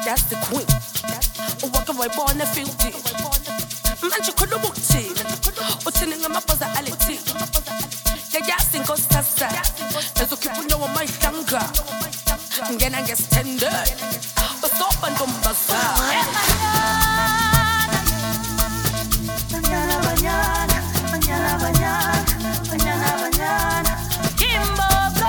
that's the queen. Walk away, born the 50. Man, you could have booked it. What's in my personality? Yeah, yeah, sing us sasa. There's a people know my younger. Then I get tender. But stop and don't bust out. Mañana, mañana, mañana, mañana, mañana, mañana. Kimbo,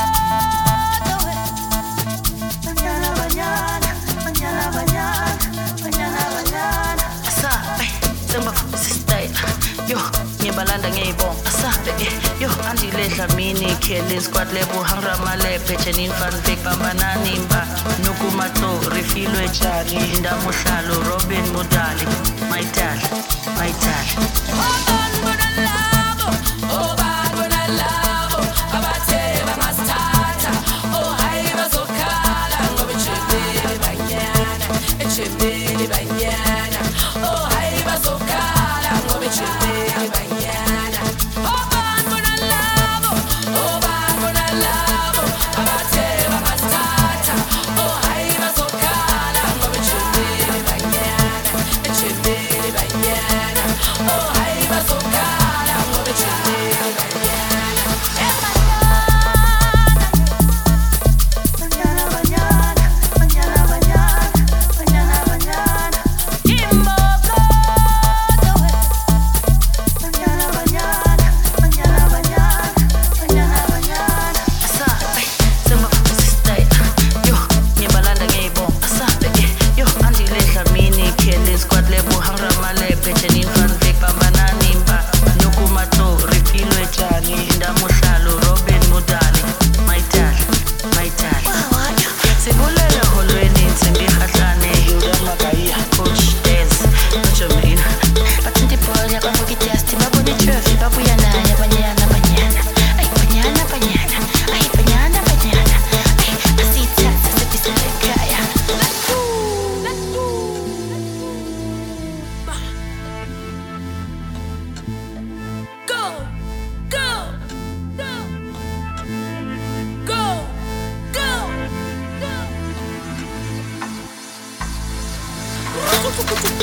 mañana, mañana, mañana, mañana, mañana, mañana. Asa, ay, samba style. Yo, ngibalanda ngiyibonga. Asa, yo, andiledla mini Kelly squad lebo hangra male pechenin fan fake bambanani mba. Nukumato refilo echali ndamuhlalo Robin Mudali. My dad, my dad.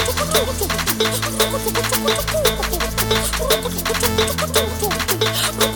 Go.